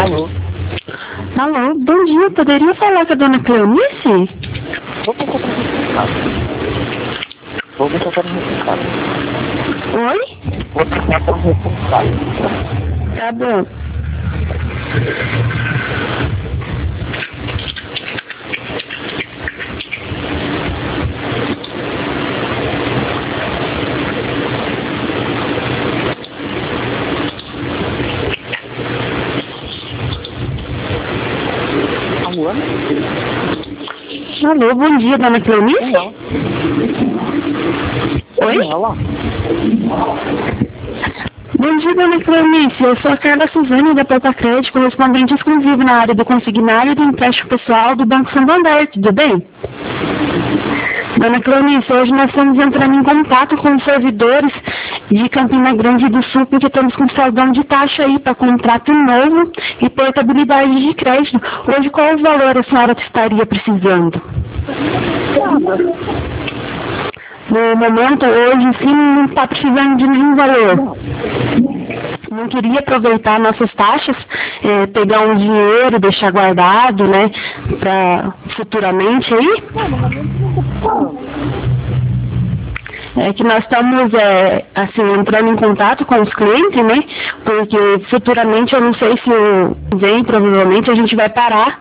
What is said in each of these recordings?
Alô? Alô, bom dia, poderia falar com a dona Cleonice? Vou passar para o responsável. Oi? Vou passar para o responsável. Tá bom. Alô? Alô, bom dia, dona Cleonice? Não. Oi? Olá. Bom dia, dona Cleonice. Eu sou a Carla Suzane, da Poupa Crédito, correspondente exclusivo na área do consignário e do empréstimo pessoal do Banco Santander, tudo bem? Dona Cleonice, hoje nós estamos entrando em contato com os servidores de Campina Grande do Sul, porque estamos com saldão de taxa aí para contrato novo e portabilidade de crédito. Hoje, qual o valor a senhora estaria precisando? No momento, hoje, sim, não está precisando de nenhum valor. Não queria aproveitar nossas taxas, pegar um dinheiro, deixar guardado, né, para futuramente aí? É que nós estamos, assim, entrando em contato com os clientes, né, porque futuramente, eu não sei se vem, provavelmente a gente vai parar,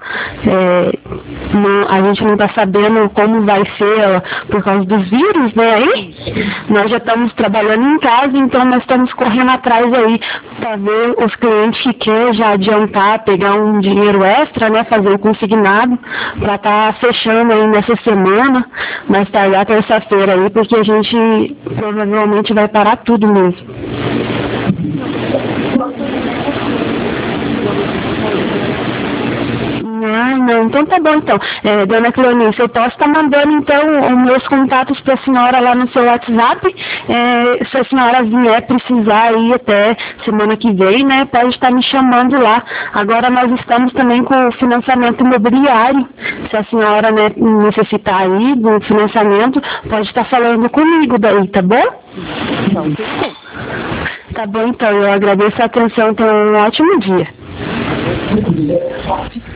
a gente não está sabendo como vai ser por causa dos vírus, né, aí nós já estamos trabalhando em casa, então nós estamos correndo atrás aí para ver os clientes que querem já adiantar, pegar um dinheiro extra, né, fazer o consignado, para estar fechando aí nessa semana, mais tardar terça-feira aí, porque a gente provavelmente vai parar tudo mesmo. Ah, não, então tá bom então. Dona Cleonice, eu posso estar mandando então os meus contatos para a senhora lá no seu WhatsApp. Se a senhora vier precisar aí até semana que vem, né, pode estar me chamando lá. Agora nós estamos também com o financiamento imobiliário. Se a senhora, né, necessitar aí do financiamento, pode estar falando comigo daí, tá bom? Não, tudo bem. Tá bom então, eu agradeço a atenção, tenha um ótimo dia.